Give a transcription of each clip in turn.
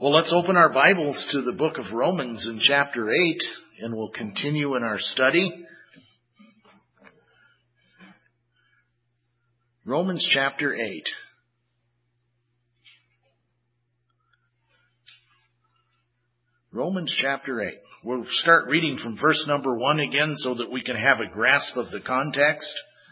Well, let's open our Bibles to the book of Romans in chapter 8, and we'll continue in our study. Romans chapter 8. Romans chapter 8. We'll start reading from verse number 1 again so that we can have a grasp of the context.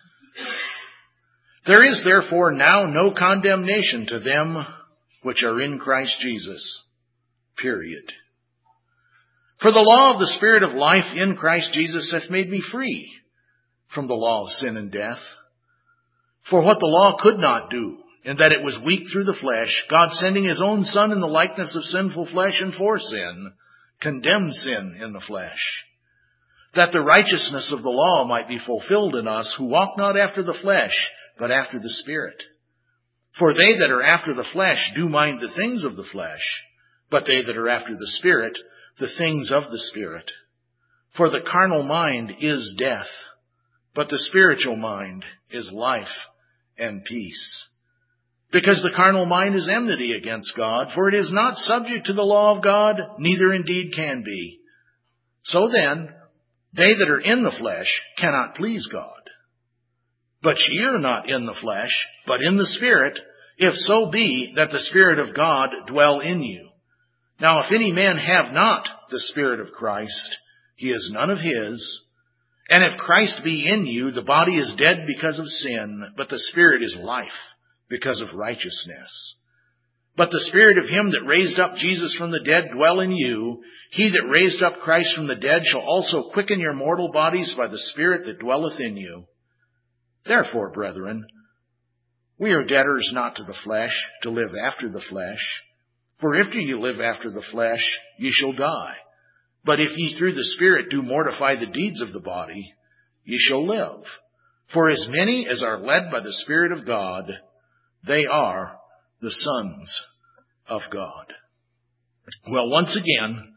There is therefore now no condemnation to them which are in Christ Jesus. Period. For the law of the Spirit of life in Christ Jesus hath made me free from the law of sin and death. For what the law could not do, in that it was weak through the flesh, God sending his own Son in the likeness of sinful flesh and for sin, condemned sin in the flesh, that the righteousness of the law might be fulfilled in us who walk not after the flesh, but after the Spirit. For they that are after the flesh do mind the things of the flesh, but they that are after the Spirit, the things of the Spirit. For the carnal mind is death, but the spiritual mind is life and peace. Because the carnal mind is enmity against God, for it is not subject to the law of God, neither indeed can be. So then, they that are in the flesh cannot please God. But ye are not in the flesh, but in the Spirit, if so be that the Spirit of God dwell in you. Now if any man have not the Spirit of Christ, he is none of his. And if Christ be in you, the body is dead because of sin, but the Spirit is life because of righteousness. But the Spirit of him that raised up Jesus from the dead dwell in you. He that raised up Christ from the dead shall also quicken your mortal bodies by the Spirit that dwelleth in you. Therefore, brethren, we are debtors not to the flesh, to live after the flesh. For if ye live after the flesh, ye shall die. But if ye through the Spirit do mortify the deeds of the body, ye shall live. For as many as are led by the Spirit of God, they are the sons of God. Well, once again,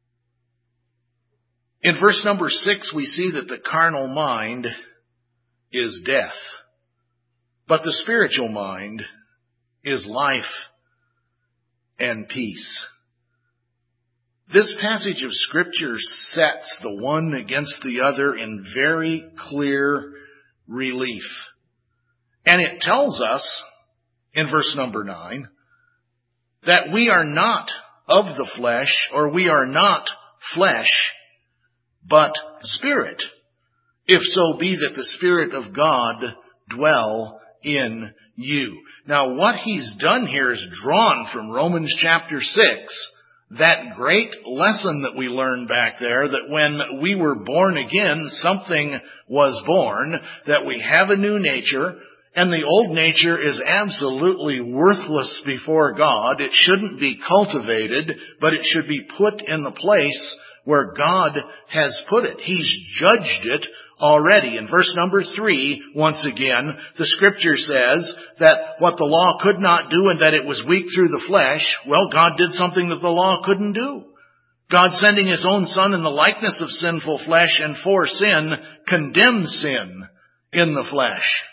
in verse number 6, we see that the carnal mind is death, but the spiritual mind is life and peace. This passage of Scripture sets the one against the other in very clear relief. And it tells us, in verse number 9, that we are not of the flesh, or we are not flesh, but spirit, if so be that the Spirit of God dwell in you. Now, what he's done here is drawn from Romans chapter 6, that great lesson that we learned back there, that when we were born again, something was born, that we have a new nature, and the old nature is absolutely worthless before God. It shouldn't be cultivated, but it should be put in the place where God has put it. He's judged it already. In verse number 3, once again, the Scripture says that what the law could not do and that it was weak through the flesh, well, God did something that the law couldn't do. God sending his own Son in the likeness of sinful flesh and for sin, condemned sin in the flesh.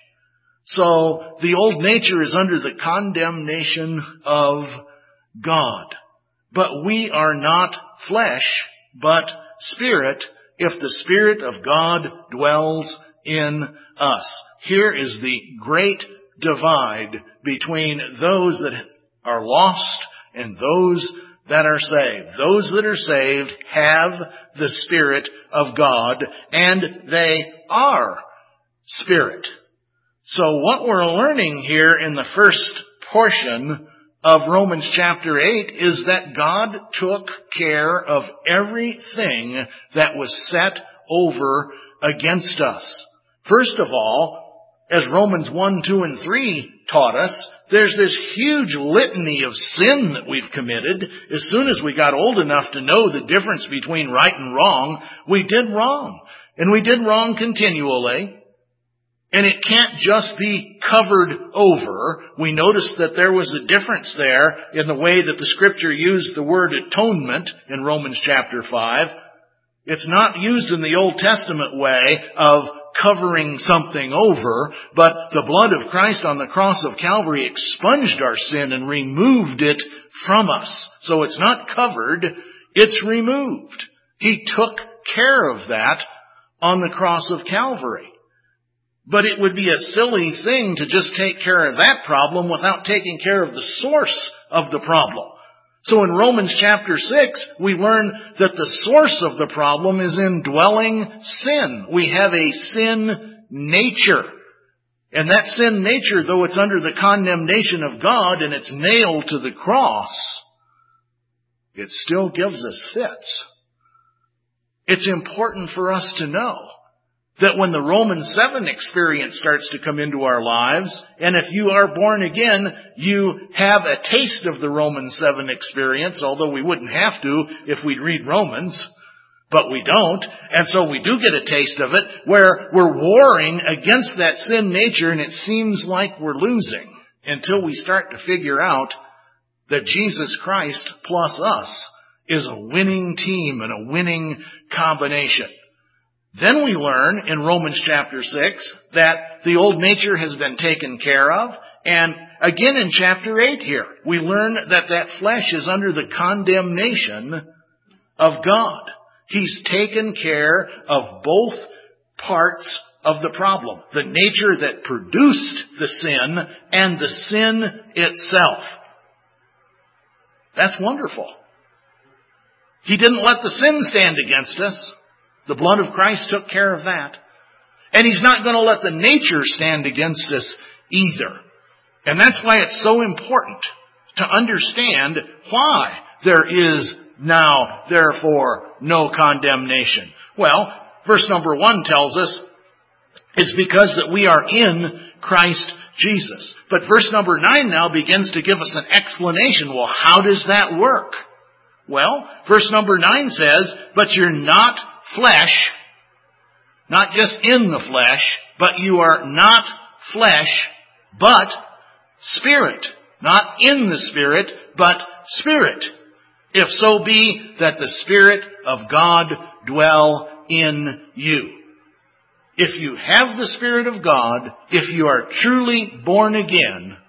So the old nature is under the condemnation of God. But we are not flesh, but spirit, if the Spirit of God dwells in us. Here is the great divide between those that are lost and those that are saved. Those that are saved have the Spirit of God, and they are spirit. So what we're learning here in the first portion of Romans chapter 8 is that God took care of everything that was set over against us. First of all, as Romans 1, 2, and 3 taught us, there's this huge litany of sin that we've committed. As soon as we got old enough to know the difference between right and wrong, we did wrong. And we did wrong continually. And it can't just be covered over. We noticed that there was a difference there in the way that the Scripture used the word atonement in Romans chapter 5. It's not used in the Old Testament way of covering something over, but the blood of Christ on the cross of Calvary expunged our sin and removed it from us. So it's not covered, it's removed. He took care of that on the cross of Calvary. But it would be a silly thing to just take care of that problem without taking care of the source of the problem. So in Romans chapter 6, we learn that the source of the problem is indwelling sin. We have a sin nature. And that sin nature, though it's under the condemnation of God and it's nailed to the cross, it still gives us fits. It's important for us to know that when the Romans 7 experience starts to come into our lives, and if you are born again, you have a taste of the Romans 7 experience, although we wouldn't have to if we'd read Romans, but we don't, and so we do get a taste of it, where we're warring against that sin nature, and it seems like we're losing, until we start to figure out that Jesus Christ plus us is a winning team and a winning combination. Then we learn in Romans chapter 6 that the old nature has been taken care of. And again in chapter 8 here, we learn that that flesh is under the condemnation of God. He's taken care of both parts of the problem. The nature that produced the sin and the sin itself. That's wonderful. He didn't let the sin stand against us. The blood of Christ took care of that. And He's not going to let the nature stand against us either. And that's why it's so important to understand why there is now, therefore, no condemnation. Well, verse number 1 tells us it's because that we are in Christ Jesus. But verse number 9 now begins to give us an explanation. Well, how does that work? Well, verse number 9 says, but you're not flesh, not just in the flesh, but you are not flesh, but spirit. Not in the Spirit, but Spirit. If so be that the Spirit of God dwell in you. If you have the Spirit of God, if you are truly born again,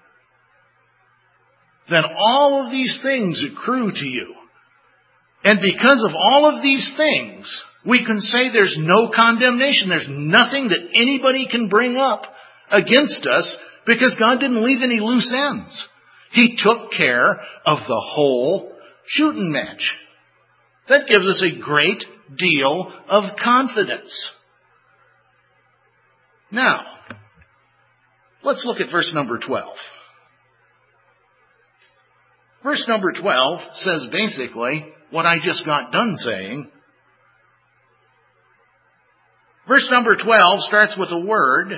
then all of these things accrue to you. And because of all of these things, we can say there's no condemnation. There's nothing that anybody can bring up against us because God didn't leave any loose ends. He took care of the whole shooting match. That gives us a great deal of confidence. Now, let's look at verse number 12. Verse number 12 says basically what I just got done saying. Verse number 12 starts with a word.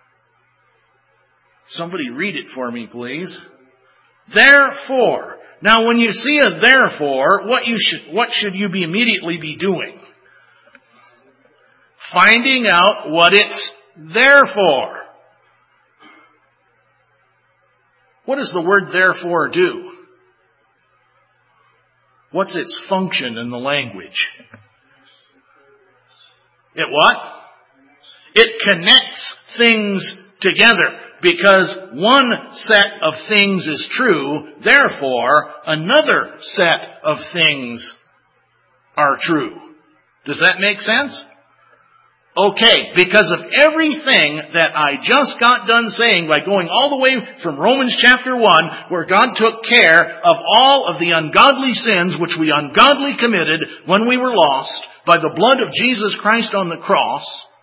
Somebody read it for me, please. Therefore. Now, when you see a therefore, what should you immediately be doing? Finding out what it's there for. What does the word therefore do? What's its function in the language? It what? It connects things together. Because one set of things is true, therefore another set of things are true. Does that make sense? Okay, because of everything that I just got done saying by going all the way from Romans chapter 1, where God took care of all of the ungodly sins which we ungodly committed when we were lost by the blood of Jesus Christ on the cross.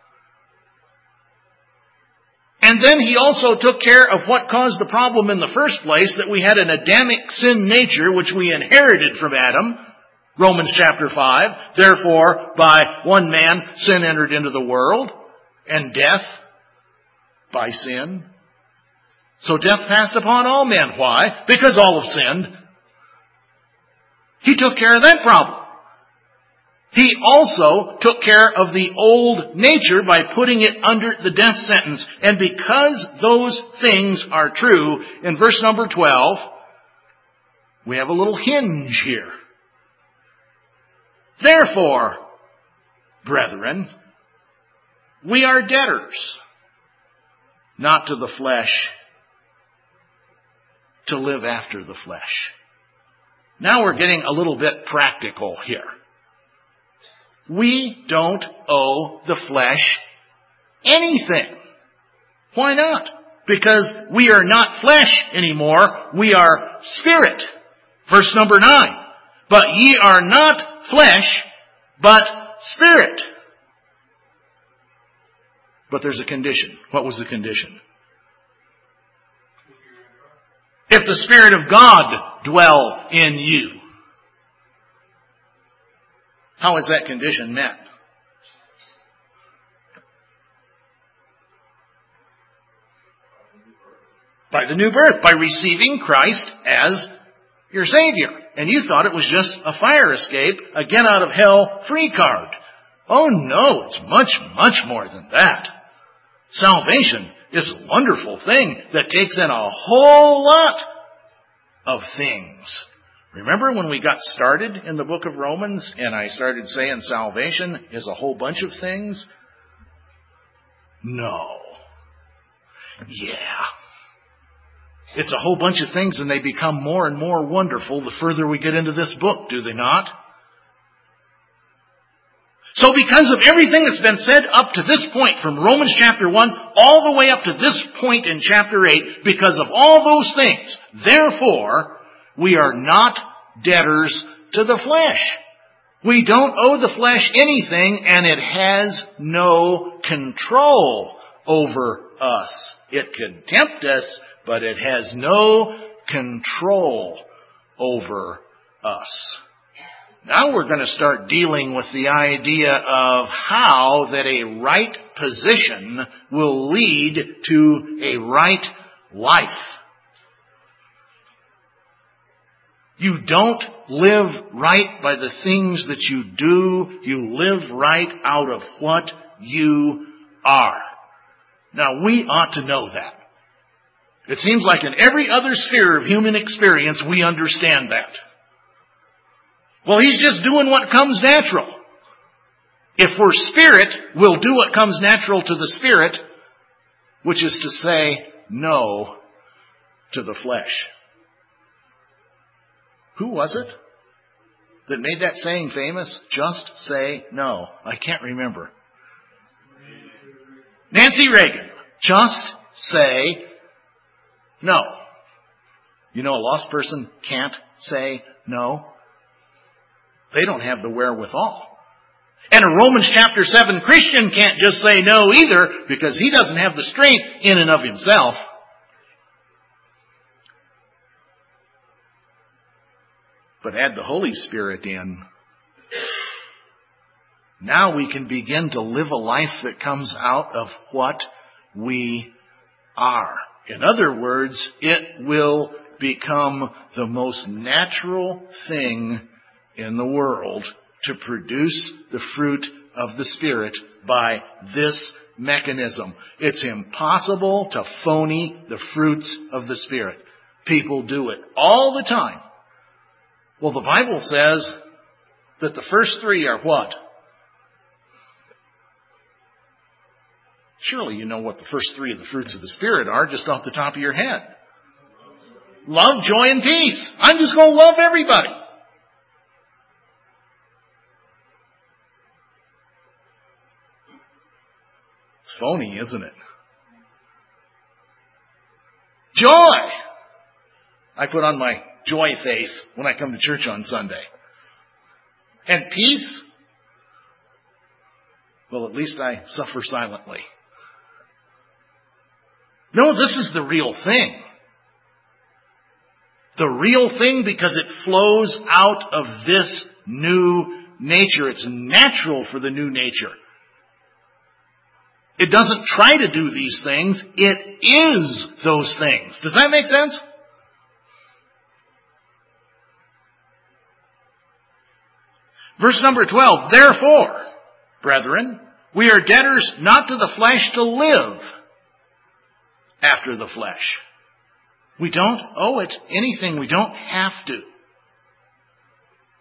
And then He also took care of what caused the problem in the first place, that we had an Adamic sin nature which we inherited from Adam. Romans chapter 5. Therefore, by one man, sin entered into the world, and death by sin. So death passed upon all men. Why? Because all have sinned. He took care of that problem. He also took care of the old nature by putting it under the death sentence. And because those things are true, in verse number 12, we have a little hinge here. Therefore, brethren, We are debtors, not to the flesh, to live after the flesh. Now we're getting a little bit practical here. We don't owe the flesh anything. Why not? Because we are not flesh anymore. We are spirit. Verse number 9. But ye are not flesh, but spirit. But there's a condition. What was the condition? If the Spirit of God dwell in you. How is that condition met? By the new birth, by receiving Christ as your Savior. And you thought it was just a fire escape, a get out of hell free card. Oh no, it's much, much more than that. Salvation is a wonderful thing that takes in a whole lot of things. Remember when we got started in the book of Romans and I started saying salvation is a whole bunch of things? No. Yeah. It's a whole bunch of things and they become more and more wonderful the further we get into this book, do they not? So because of everything that's been said up to this point, from Romans chapter 1 all the way up to this point in chapter 8, because of all those things, therefore, we are not debtors to the flesh. We don't owe the flesh anything, and it has no control over us. It can tempt us, but it has no control over us. Now we're going to start dealing with the idea of how that a right position will lead to a right life. You don't live right by the things that you do. You live right out of what you are. Now we ought to know that. It seems like in every other sphere of human experience we understand that. Well, he's just doing what comes natural. If we're spirit, we'll do what comes natural to the spirit, which is to say no to the flesh. Who was it that made that saying famous? Just say no. I can't remember. Nancy Reagan. Just say no. You know, a lost person can't say no. They don't have the wherewithal. And a Romans chapter 7 Christian can't just say no either, because he doesn't have the strength in and of himself. But add the Holy Spirit in. Now we can begin to live a life that comes out of what we are. In other words, it will become the most natural thing in the world to produce the fruit of the Spirit by this mechanism. It's impossible to phony the fruits of the Spirit. People do it all the time. Well, the Bible says that the first three are what? Surely you know what the first three of the fruits of the Spirit are just off the top of your head. Love, joy, and peace. I'm just going to love everybody. It's phony, isn't it? Joy. I put on my joy face when I come to church on Sunday. And peace? Well, at least I suffer silently. No, this is the real thing. The real thing because it flows out of this new nature. It's natural for the new nature. It doesn't try to do these things. It is those things. Does that make sense? Verse number 12. Therefore, brethren, we are debtors not to the flesh to live after the flesh. We don't owe it anything. We don't have to.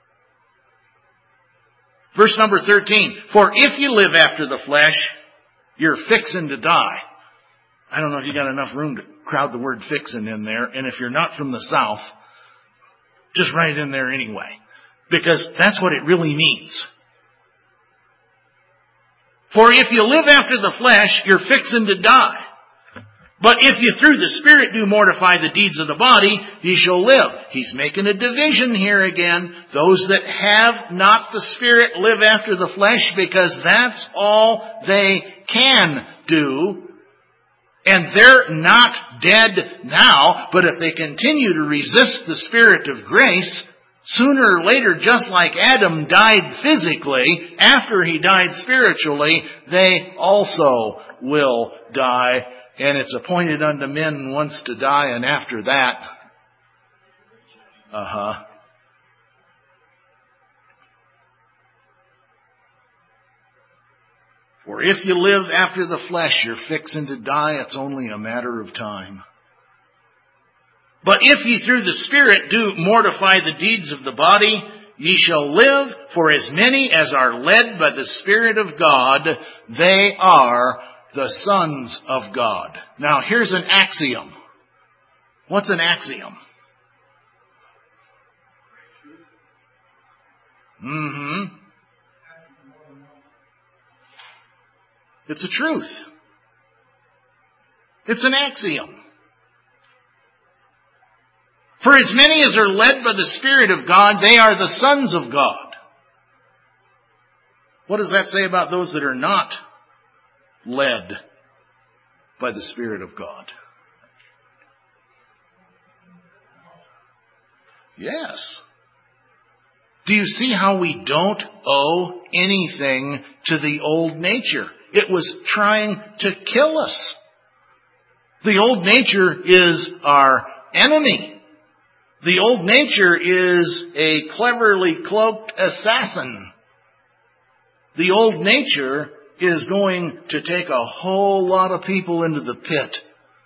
Verse number 13. For if you live after the flesh, you're fixing to die. I don't know if you got enough room to crowd the word fixing in there. And if you're not from the South, just write it in there anyway. Because that's what it really means. For if you live after the flesh, you're fixing to die. But if you through the Spirit do mortify the deeds of the body, ye shall live. He's making a division here again. Those that have not the Spirit live after the flesh because that's all they can do. And they're not dead now, but if they continue to resist the Spirit of grace, sooner or later, just like Adam died physically, after he died spiritually, they also will die. And it's appointed unto men once to die, and after that, For if you live after the flesh, you're fixing to die. It's only a matter of time. But if ye through the Spirit do mortify the deeds of the body, ye shall live. For as many as are led by the Spirit of God, they are the sons of God. Now here's an axiom. What's an axiom? It's a truth. It's an axiom. For as many as are led by the Spirit of God, they are the sons of God. What does that say about those that are not led by the Spirit of God? Yes. Do you see how we don't owe anything to the old nature? It was trying to kill us. The old nature is our enemy. The old nature is a cleverly cloaked assassin. The old nature is going to take a whole lot of people into the pit.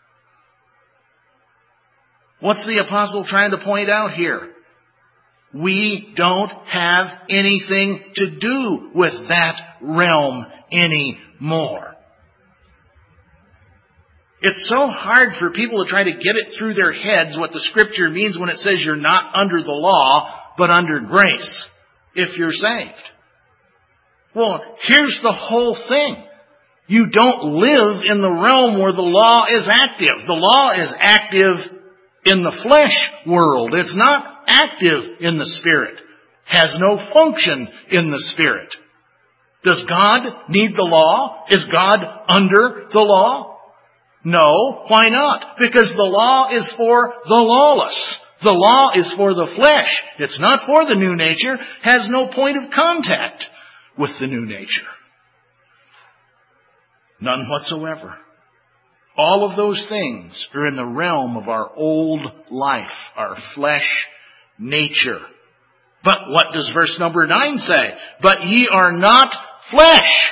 What's the apostle trying to point out here? We don't have anything to do with that realm anymore. It's so hard for people to try to get it through their heads what the Scripture means when it says you're not under the law, but under grace, if you're saved. Well, here's the whole thing. You don't live in the realm where the law is active. The law is active in the flesh world. It's not active in the Spirit. Has no function in the Spirit. Does God need the law? Is God under the law? No. Why not? Because the law is for the lawless. The law is for the flesh. It's not for the new nature. Has no point of contact with the new nature. None whatsoever. All of those things are in the realm of our old life, our flesh nature. But what does verse number 9 say? But ye are not flesh.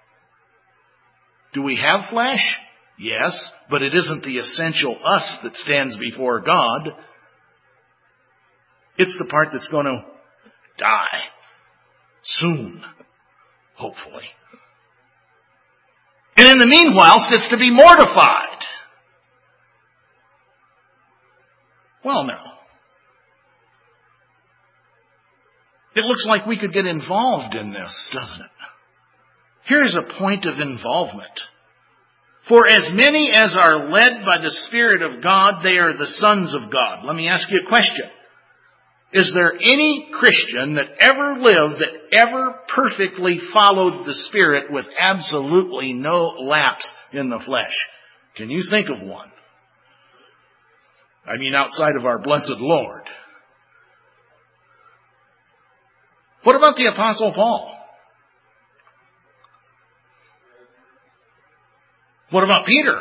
Do we have flesh? Yes, but it isn't the essential us that stands before God. It's the part that's going to die soon, hopefully. And in the meanwhile, it's to be mortified. Well, no. It looks like we could get involved in this, doesn't it? Here's a point of involvement. For as many as are led by the Spirit of God, they are the sons of God. Let me ask you a question. Is there any Christian that ever lived that ever perfectly followed the Spirit with absolutely no lapse in the flesh? Can you think of one? I mean, outside of our blessed Lord. What about the Apostle Paul? What about Peter?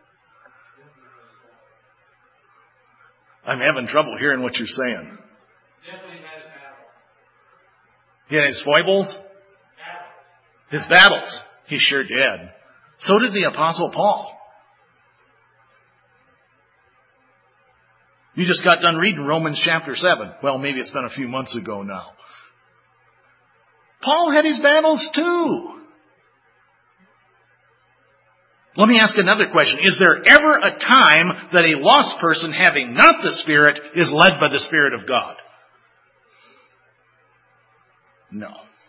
I'm having trouble hearing what you're saying. Definitely has battles. He had his foibles? His battles. He sure did. So did the Apostle Paul. You just got done reading Romans chapter 7. Well, maybe it's been a few months ago now. Paul had his battles too. Let me ask another question. Is there ever a time that a lost person having not the Spirit is led by the Spirit of God? No.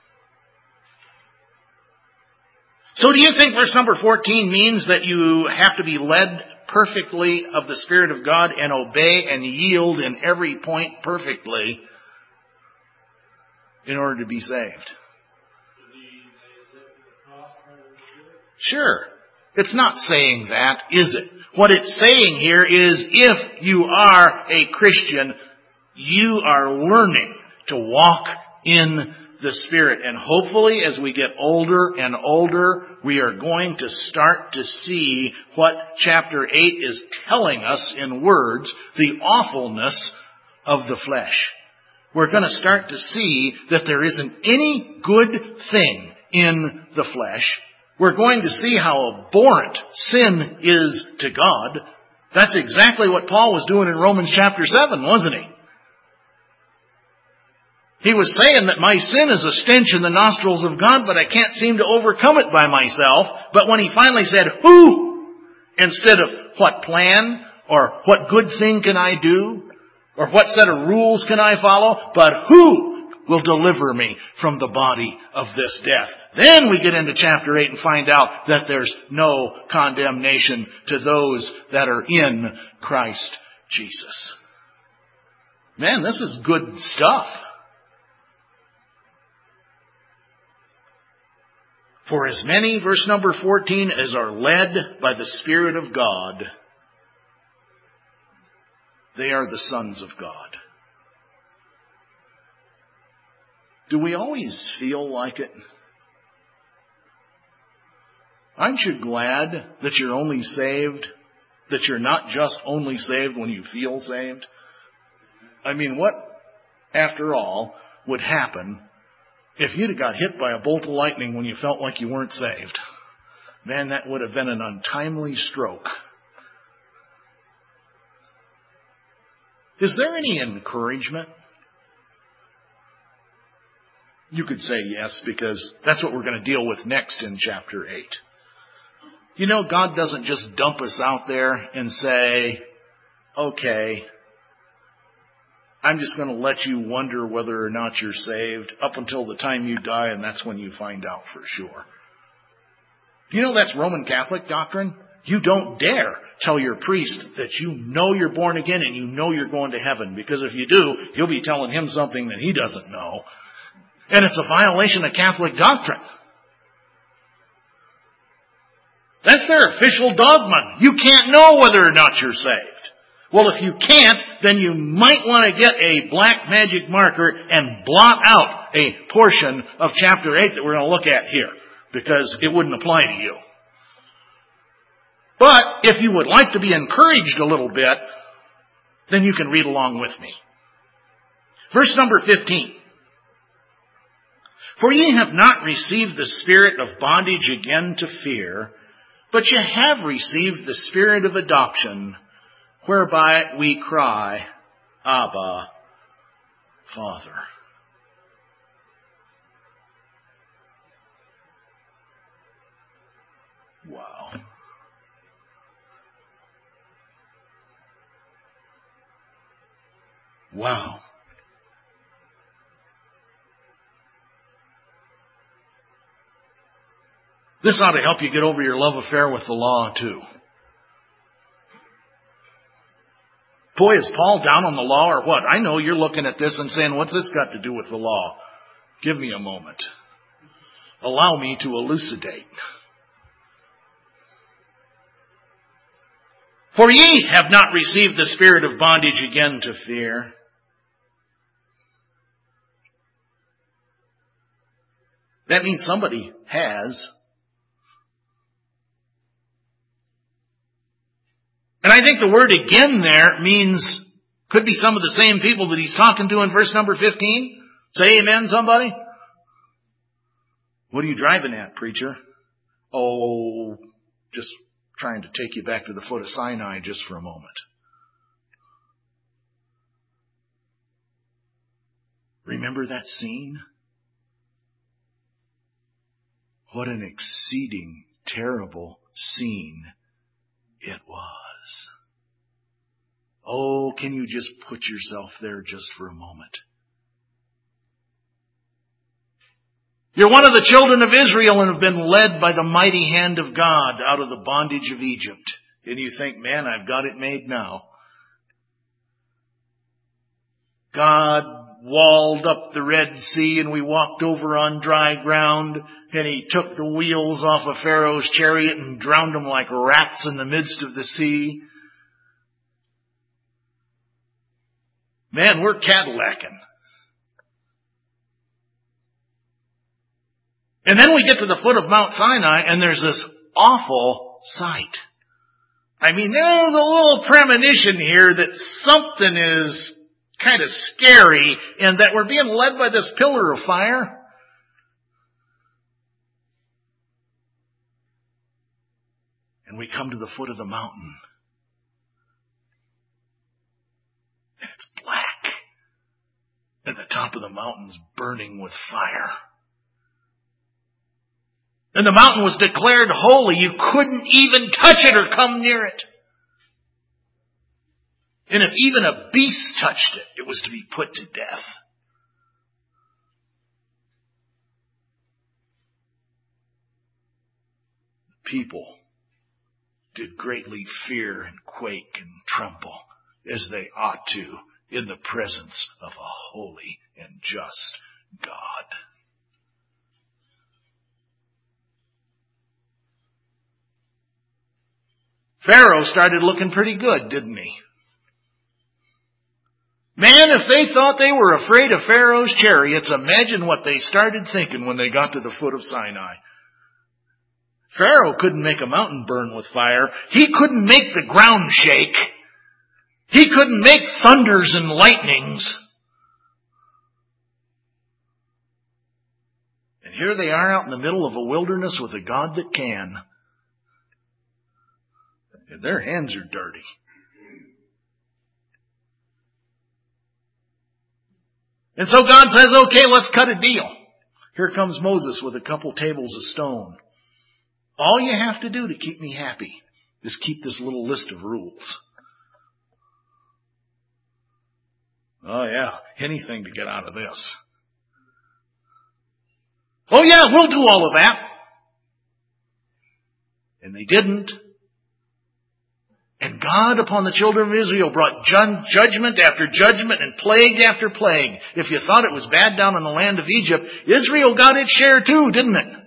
So do you think verse number 14 means that you have to be led perfectly of the Spirit of God and obey and yield in every point perfectly in order to be saved? Sure. It's not saying that, is it? What it's saying here is if you are a Christian, you are learning to walk in the Spirit. And hopefully as we get older and older, we are going to start to see what chapter 8 is telling us in words, the awfulness of the flesh. We're going to start to see that there isn't any good thing in the flesh. We're going to see how abhorrent sin is to God. That's exactly what Paul was doing in Romans chapter 7, wasn't he? He was saying that my sin is a stench in the nostrils of God, but I can't seem to overcome it by myself. But when he finally said, who? Instead of what plan or what good thing can I do or what set of rules can I follow, but who will deliver me from the body of this death? Then we get into chapter 8 and find out that there's no condemnation to those that are in Christ Jesus. Man, this is good stuff. For as many, verse number 14, as are led by the Spirit of God, they are the sons of God. Do we always feel like it? Aren't you glad that you're only saved, that you're not just only saved when you feel saved? I mean, what, after all, would happen if you'd have got hit by a bolt of lightning when you felt like you weren't saved? Man, that would have been an untimely stroke. Is there any encouragement? You could say yes, because that's what we're going to deal with next in chapter 8. You know, God doesn't just dump us out there and say, okay, I'm just going to let you wonder whether or not you're saved up until the time you die, and that's when you find out for sure. You know that's Roman Catholic doctrine? You don't dare tell your priest that you know you're born again and you know you're going to heaven, because if you do, you'll be telling him something that he doesn't know. And it's a violation of Catholic doctrine. That's their official dogma. You can't know whether or not you're saved. Well, if you can't, then you might want to get a black magic marker and blot out a portion of chapter 8 that we're going to look at here, because it wouldn't apply to you. But if you would like to be encouraged a little bit, then you can read along with me. Verse number 15. For ye have not received the spirit of bondage again to fear, but ye have received the Spirit of adoption, whereby we cry, Abba, Father. Wow. Wow. This ought to help you get over your love affair with the law, too. Boy, is Paul down on the law or what? I know you're looking at this and saying, what's this got to do with the law? Give me a moment. Allow me to elucidate. For ye have not received the spirit of bondage again to fear. That means somebody has. And I think the word again there means, could be some of the same people that he's talking to in verse number 15. Say amen, somebody. What are you driving at, preacher? Oh, just trying to take you back to the foot of Sinai just for a moment. Remember that scene? What an exceeding terrible seen it was. Oh, can you just put yourself there just for a moment? You're one of the children of Israel and have been led by the mighty hand of God out of the bondage of Egypt. And you think, man, I've got it made now. God walled up the Red Sea and we walked over on dry ground, and He took the wheels off of Pharaoh's chariot and drowned them like rats in the midst of the sea. Man, we're Cadillacing. And then we get to the foot of Mount Sinai and there's this awful sight. I mean, there's a little premonition here that something is kind of scary and that we're being led by this pillar of fire. And we come to the foot of the mountain. And it's black. And the top of the mountain's burning with fire. And the mountain was declared holy. You couldn't even touch it or come near it. And if even a beast touched it, it was to be put to death. The people did greatly fear and quake and tremble, as they ought to, in the presence of a holy and just God. Pharaoh started looking pretty good, didn't he? Man, if they thought they were afraid of Pharaoh's chariots, imagine what they started thinking when they got to the foot of Sinai. Pharaoh couldn't make a mountain burn with fire. He couldn't make the ground shake. He couldn't make thunders and lightnings. And here they are out in the middle of a wilderness with a God that can. And their hands are dirty. And so God says, okay, let's cut a deal. Here comes Moses with a couple tables of stone. All you have to do to keep me happy is keep this little list of rules. Oh yeah, anything to get out of this. Oh yeah, we'll do all of that. And they didn't. And God upon the children of Israel brought judgment after judgment and plague after plague. If you thought it was bad down in the land of Egypt, Israel got its share too, didn't it?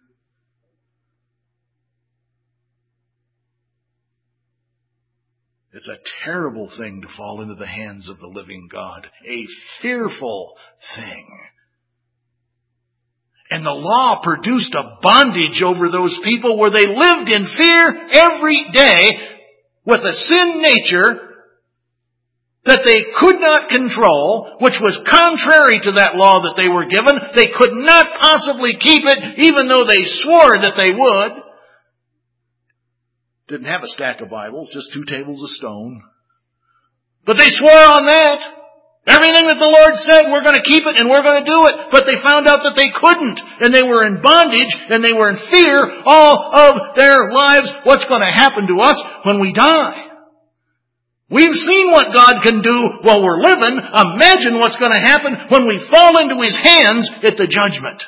It's a terrible thing to fall into the hands of the living God. A fearful thing. And the law produced a bondage over those people where they lived in fear every day with a sin nature that they could not control, which was contrary to that law that they were given. They could not possibly keep it, even though they swore that they would. Didn't have a stack of Bibles, just 2 tables of stone. But they swore on that. Everything that the Lord said, we're going to keep it and we're going to do it. But they found out that they couldn't. And they were in bondage and they were in fear all of their lives. What's going to happen to us when we die? We've seen what God can do while we're living. Imagine what's going to happen when we fall into His hands at the judgment.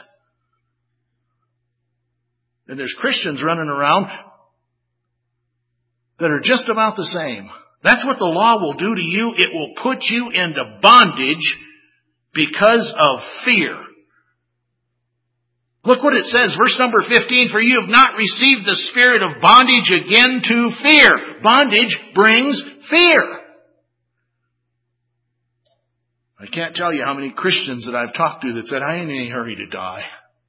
And there's Christians running around that are just about the same. That's what the law will do to you. It will put you into bondage because of fear. Look what it says, verse number 15, for you have not received the spirit of bondage again to fear. Bondage brings fear. I can't tell you how many Christians that I've talked to that said, I ain't in any hurry to die.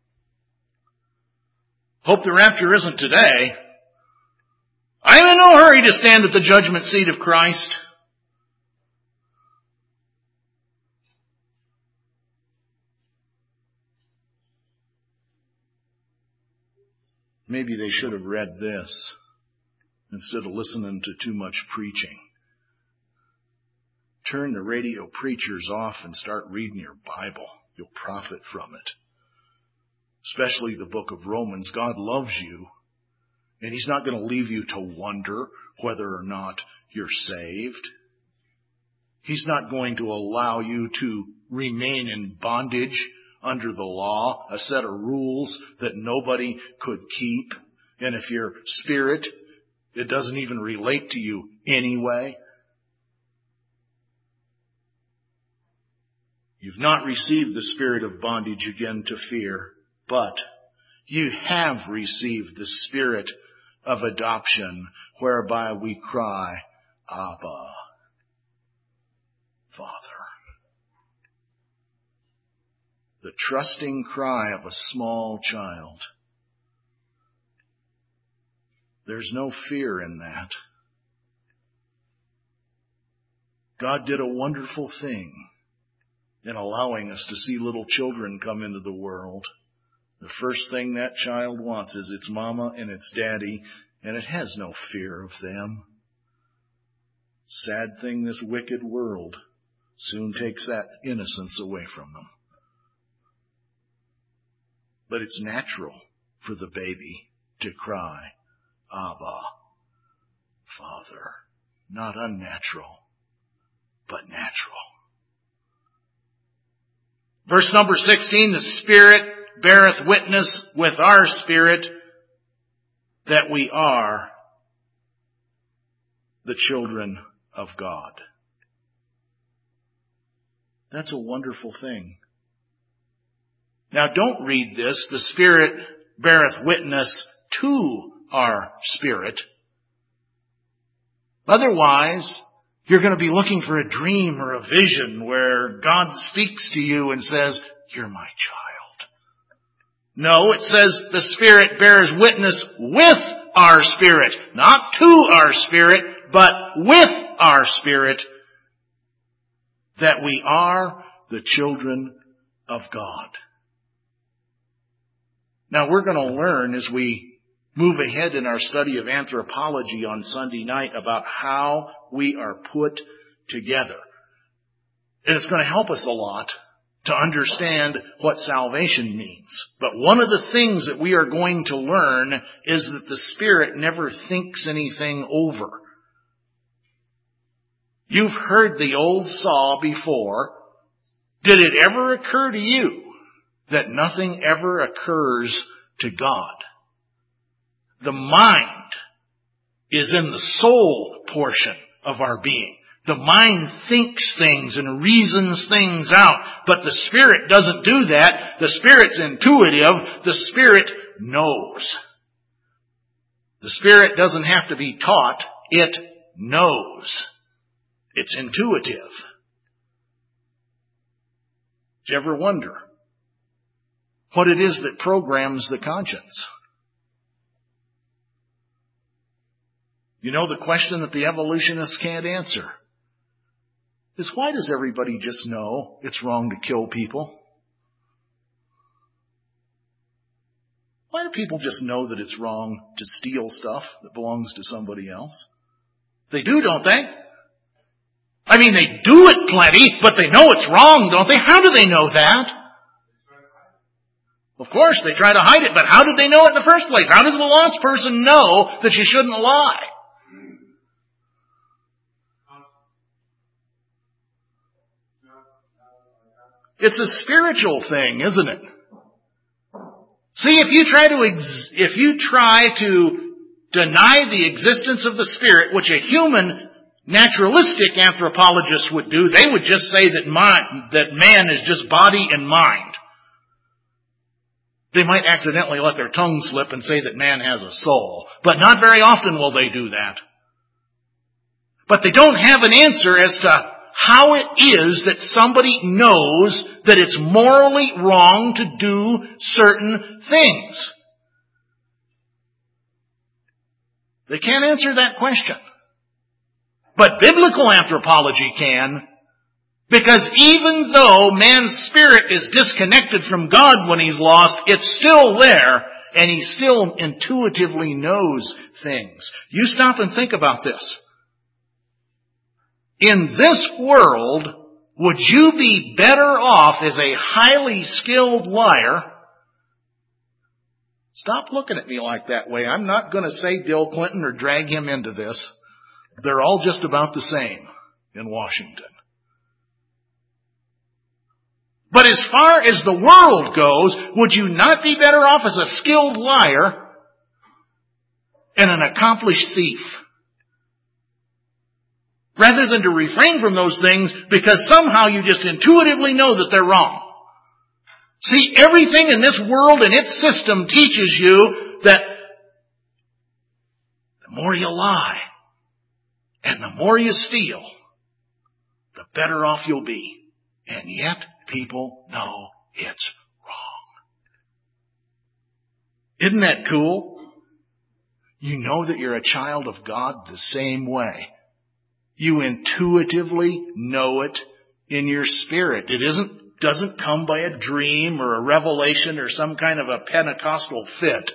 Hope the rapture isn't today. I'm in no hurry to stand at the judgment seat of Christ. Maybe they should have read this instead of listening to too much preaching. Turn the radio preachers off and start reading your Bible. You'll profit from it. Especially the book of Romans. God loves you. And He's not going to leave you to wonder whether or not you're saved. He's not going to allow you to remain in bondage under the law, a set of rules that nobody could keep. And if your spirit, it doesn't even relate to you anyway. You've not received the spirit of bondage again to fear, but you have received the spirit of adoption, whereby we cry, Abba, Father. The trusting cry of a small child. There's no fear in that. God did a wonderful thing in allowing us to see little children come into the world. The first thing that child wants is its mama and its daddy, and it has no fear of them. Sad thing, this wicked world soon takes that innocence away from them. But it's natural for the baby to cry, Abba, Father. Not unnatural, but natural. Verse number 16, the Spirit beareth witness with our spirit that we are the children of God. That's a wonderful thing. Now don't read this, the Spirit beareth witness to our spirit. Otherwise, you're going to be looking for a dream or a vision where God speaks to you and says, you're my child. No, it says the Spirit bears witness with our spirit. Not to our spirit, but with our spirit. That we are the children of God. Now we're going to learn as we move ahead in our study of anthropology on Sunday night about how we are put together. And it's going to help us a lot to understand what salvation means. But one of the things that we are going to learn is that the Spirit never thinks anything over. You've heard the old saw before. Did it ever occur to you that nothing ever occurs to God? The mind is in the soul portion of our being. The mind thinks things and reasons things out, but the Spirit doesn't do that. The Spirit's intuitive. The Spirit knows. The Spirit doesn't have to be taught. It knows. It's intuitive. Did you ever wonder what it is that programs the conscience? You know, the question that the evolutionists can't answer is, why does everybody just know it's wrong to kill people? Why do people just know that it's wrong to steal stuff that belongs to somebody else? They do, don't they? I mean, they do it plenty, but they know it's wrong, don't they? How do they know that? Of course, they try to hide it, but how did they know it in the first place? How does the lost person know that you shouldn't lie? It's a spiritual thing, isn't it? See, if you try to deny the existence of the Spirit, which a human naturalistic anthropologist would do, they would just say that man is just body and mind. They might accidentally let their tongue slip and say that man has a soul, but not very often will they do that. But they don't have an answer as to how it is that somebody knows that it's morally wrong to do certain things. They can't answer that question. But biblical anthropology can, because even though man's spirit is disconnected from God when he's lost, it's still there, and he still intuitively knows things. You stop and think about this. In this world, would you be better off as a highly skilled liar, Stop looking at me like that way. I'm not going to say Bill Clinton or drag him into this. They're all just about the same in Washington. But as far as the world goes, would you not be better off as a skilled liar and an accomplished thief? Rather than to refrain from those things because somehow you just intuitively know that they're wrong. See, everything in this world and its system teaches you that the more you lie and the more you steal, the better off you'll be. And yet, people know it's wrong. Isn't that cool? You know that you're a child of God the same way. You intuitively know it in your spirit. It doesn't come by a dream or a revelation or some kind of a Pentecostal fit.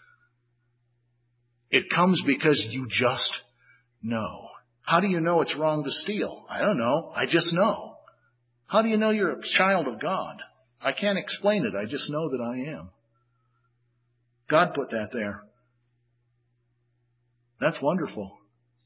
It comes because you just know. How do you know it's wrong to steal? I don't know. I just know. How do you know you're a child of God? I can't explain it. I just know that I am. God put that there. That's wonderful.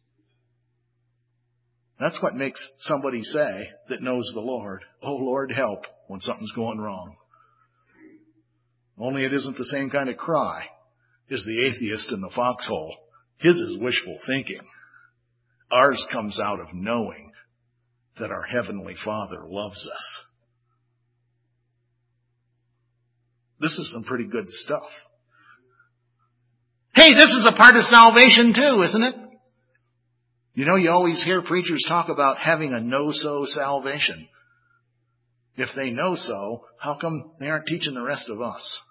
That's what makes somebody say that knows the Lord, "Oh Lord, help," when something's going wrong. Only it isn't the same kind of cry as the atheist in the foxhole. His is wishful thinking. Ours comes out of knowing that our Heavenly Father loves us. This is some pretty good stuff. Hey, this is a part of salvation too, isn't it? You know, you always hear preachers talk about having a know-so salvation. If they know so, how come they aren't teaching the rest of us?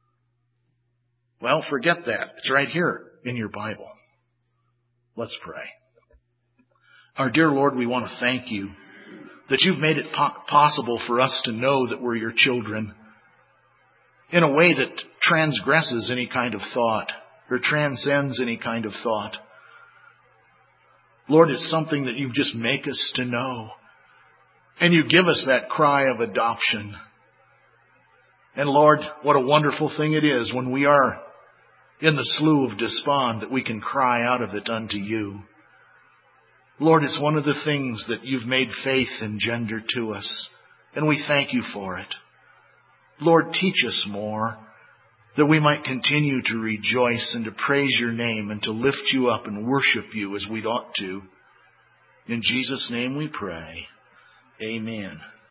Well, forget that. It's right here in your Bible. Let's pray. Our dear Lord, we want to thank you that you've made it possible for us to know that we're your children in a way that transgresses any kind of thought or transcends any kind of thought. Lord, it's something that you just make us to know. And you give us that cry of adoption. And Lord, what a wonderful thing it is when we are in the slough of despond that we can cry out of it unto you. Lord, it's one of the things that you've made faith engender to us. And we thank you for it. Lord, teach us more, that we might continue to rejoice and to praise your name and to lift you up and worship you as we ought to. In Jesus' name we pray. Amen.